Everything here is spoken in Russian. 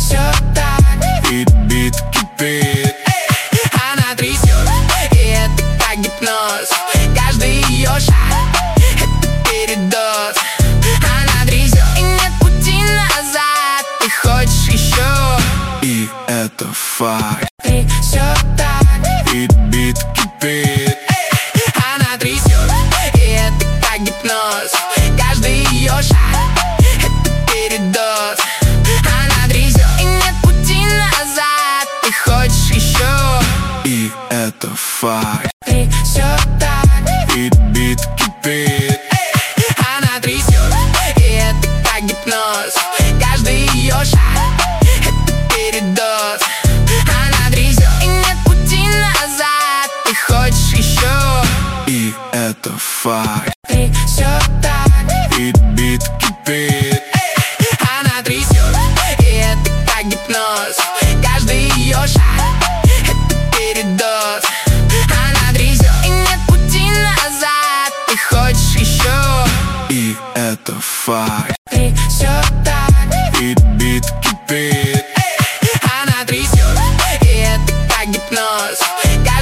все так. Бит кипит. Она трясет, и это как гипноз. Каждый ее шаг — это передоз. Она трясет, и нет пути назад. Ты хочешь еще, И это факт. все так. Бит кипит. Она трясет, и это как гипноз. Каждый ее шаг — это передоз. Она трясет, и нет пути назад. Ты хочешь еще, И это факт. все так. Бит кипит. Она трясет, и это как гипноз. Каждый ее шаг — это передоз. Она трясет, и нет пути назад. Ты хочешь еще, И это факт. все так. Бит кипит. Она трясет, и это как гипноз. Каждый ее шаг — это передоз. Она трясет, и нет пути назад. Ты хочешь еще, И это факт. все так. Бит